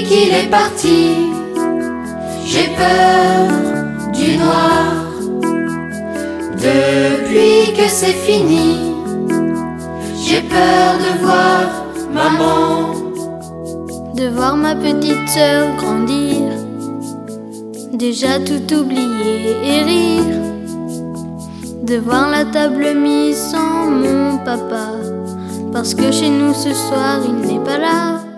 qu'il est parti, j'ai peur du noir. Depuis que c'est fini, j'ai peur de voir maman, de voir ma petite sœur grandir, déjà tout oublier et rire, de voir la table mise sans mon papa, parce que chez nous ce soir il n'est pas là.